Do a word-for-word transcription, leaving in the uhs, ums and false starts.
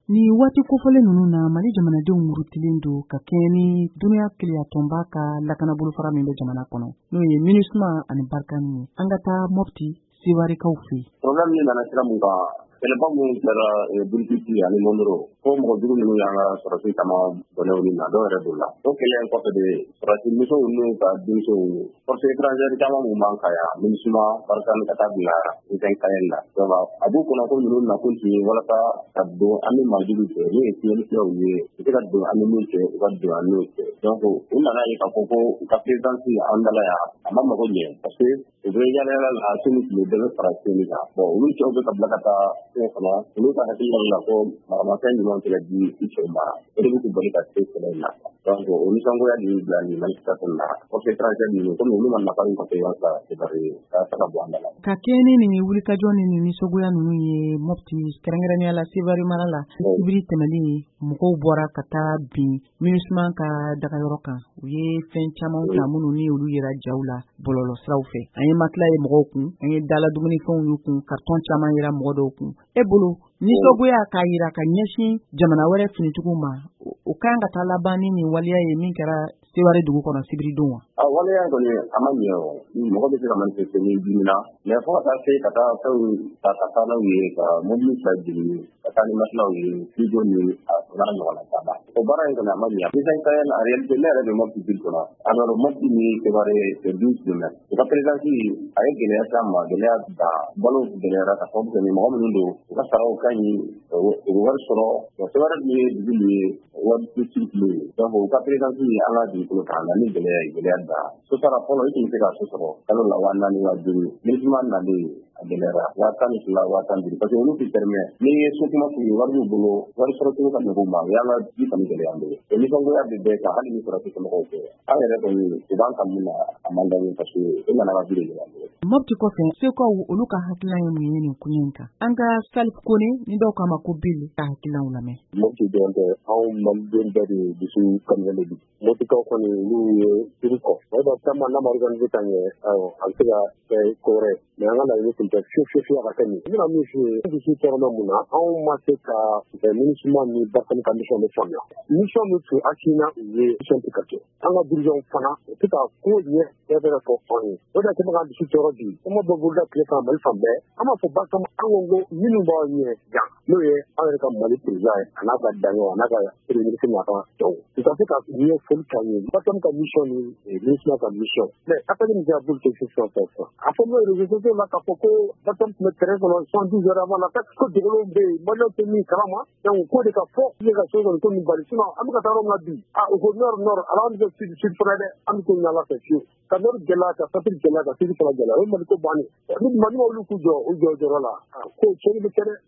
Ni waati kofɔlen ninnu na Mali jamanadenw murutilen don ka kɛɲɛ ni dunuya keleya tɔnba ka lakanabolo fara min bɛ jamana kɔnɔ n'o ye MINUSMA ani Barkhane ye. An ka taa Mopti Sewarekaw fɛ yen. Problème min nana sira mun kan kɛlɛba mun kɛra Burukina ani Mondoro ko mɔgɔ jugu ninnu y'an ka sɔrɔsi caman bɔnɛw ni na dɔw yɛrɛ b'o la. O kɛlɛ in kɔfɛ de sɔrɔsi musow n'u ka denmusow force étrangère caman mun b'an ka yan MINUSMA Barkhane ka taa bila Italie Sahel la. Donc a b'u kɔnɔ ko ninnu nakun tun ye walasa ka don an bɛ maajugu cɛ n'o ye tiɲɛlikɛlaw ye u tɛ ka don an bɛ min cɛ u ka don an n'o cɛ. Donc u nana ye k'a fɔ ko u ka présidence an dala yan a ma mago ɲɛ parce que u bɛ yaala yaala la sini tile bɛɛ bɛ fara sini kan. Bon olu cɛw bɛ ka bila ka taa fɛn fana olu ka hakili la ko maramafɛn ɲuman tɛ ka di i cɛw ma o de bɛ k'u bali ka se kɛlɛ in na. Donc o nisɔngoya de y'u bila nin manifestation na force étrangère ninnu komi olu ma nafa min fɔ walasa Sévari ka se ka bɔ an dala. Ka kɛɲɛ ni nin wulikajɔ ni nin nisɔngoya ninnu ye Mopti kɛrɛnkɛrɛnnenya la Sévari mara la sibiri tɛmɛnen mɔgɔw bɔra ka taa bin MINUSMA ka dagayɔrɔ kan u ye fɛn caman ta minnu ni olu yɛrɛ jaw la bɔlɔlɔ siraw fɛ. An ye makila ye mɔgɔw kun an ye dala dumunifɛnw y'u kun carton caman yera mɔgɔ dɔw kun. E bolo nisɔngoya k'a yira ka ɲɛsin jamana wɛrɛ finitigiw ma o kan ka taa laban ni nin waleya ye min kɛra Sévari dugu kɔnɔ sibiri don wa? A waleya kɔni a ma ɲɛ o mɔgɔ bɛ se ka manifester ni dimina mais fo ka taa se ka taa fɛnw ta ka taa n'aw ye ka mobili ta jigin ka taa ni makilaw ye studio ni a n'a ɲɔgɔnna caman o baara in kɔni a ma ɲɛ. Italie Sahel en réalité ne yɛrɛ bɛ Mopti ville kɔnɔ alors Mopti ni Sévari c'est douze kilomètres u ka présidence a ye gɛlɛya s'an ma gɛlɛya da balo gɛlɛyara ka fɔ que mɔgɔ minnu don u ka saraw ka ɲi u bɛ wari sɔrɔ Sévari min ye dugu min ye wari circulé donc u ka présidence an ka dugukolo kan na ni gɛlɛya ye gɛlɛya da so sara fɔlɔ i tun bɛ se ka so sɔrɔ kalo la waa naani waa duuru MINUSMA nalen a gɛlɛyara waa tan ni fila waa tan duuru parce que olu tɛ permet ni ye so kuma f'u ye wari b'u bolo wari sɔrɔ cogo ka nɔgɔ u ma o y'an ka ji kɔni gɛlɛya an bolo o nisɔngoya bɛ bɛɛ kan hali ni sɔrɔsi somɔgɔw fɛ an yɛrɛ kɔni u b'an ka mun na a man d'an ye parce que o nana ka bi de yɛlɛ an bolo. Mopti kɔfɛ sekaw olu ka hakilina ye mun ye nin ko in kan an ka Salif Kone ni dɔw k'a ma ko Bill ka hakilinaw lamɛn. Mopti dɔrɔn tɛ anw maliden bɛɛ de dusu kamilen de don Moptikaw kɔni n'u ye turu kɔ o dɔ caman n'a ma organiser ka ɲɛ awɔ a bɛ se ka kɛ ko wɛrɛ mais an ka laɲini tun tɛ fiyewu fiyewu a ka kɛ nin ye. N bɛna min f'i ye an dusu tɔɔrɔla mun na anw ma se ka MINUSMA ni Barkhane ka mission de faamuya mission min tun hakilina u ye mission tɛ ka kɛ an ka dirigeants fana u tɛ ka ko ɲɛ bɛɛ bɛ fɔ anw ye o de y'a kɛ bɛ k'an dusu tɔɔrɔ bi kuma bɛ boloda tile kan Mali fan bɛɛ an b'a fɔ Barkhane an ko ko minnu b'aw ɲɛ yan n'o ye an yɛrɛ ka Mali président ye a n'a ka daɲɔgɔn a n'a ka premier ministre n'a ka tɔw u ka se ka ɲɛfɔli k'an ye Barkhane ka mission ni MINUSMA ka mission mais appel min kɛra pour que ce soit fait a fɔ n'o ye réseaux sociaux la k'a fɔ ko Barkhane tun bɛ terrain kɔnɔ soixante-dix heures avant la fête ko degelew bɛ yen Maliens tɛ min kalama donc k'o de ka fɔ ne ka so kɔni ko nin bali sinon an bɛ ka taa yɔrɔ min na bi ah u ko nord nord ala an bɛ kɛ sud sud fana dɛ an bɛ to ɲala fɛ fiyewu ka nord gɛlɛya ka centre gɛlɛya ka sud fana gɛlɛya o ye Mali ko bannen ni Mali ma wuli k'u jɔ u jɔ jɔyɔrɔ la ko cɛnni bɛ kɛ dɛ.